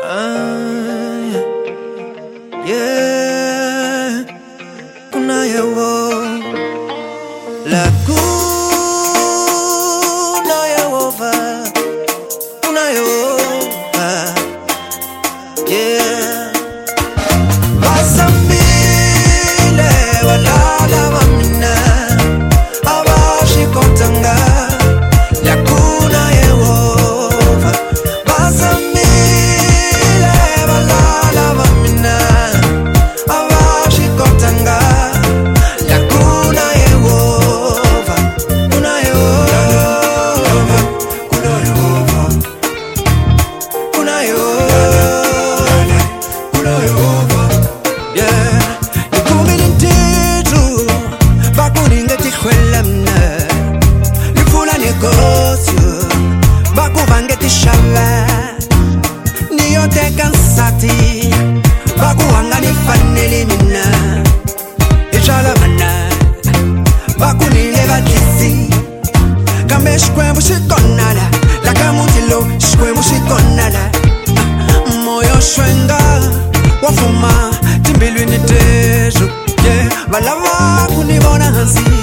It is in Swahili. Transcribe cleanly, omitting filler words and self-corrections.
Yeah, kuna yewo la kuna Yehova, kuna Yehova, yeah. Basambile walala wamina abashikotanga la kuna Yehova. Basambile walala wamina abashikotanga la kuna Yehova, kuna Yehova, kuna Yehova, kuna Yehova, kuna Yehova, yeah. Nikumilintitu bakuninga tikhwelamna nifuna negosyo bakuvange tishala niyoteka nsati bakuhanga nifanele mina ichala mana bakunile badlisi kambe xikwembu xi konala la ka mutilo xikwembu xi konala moyo xwenga wa fuma timbilwini tetu, yeah. Valava kunivona hansi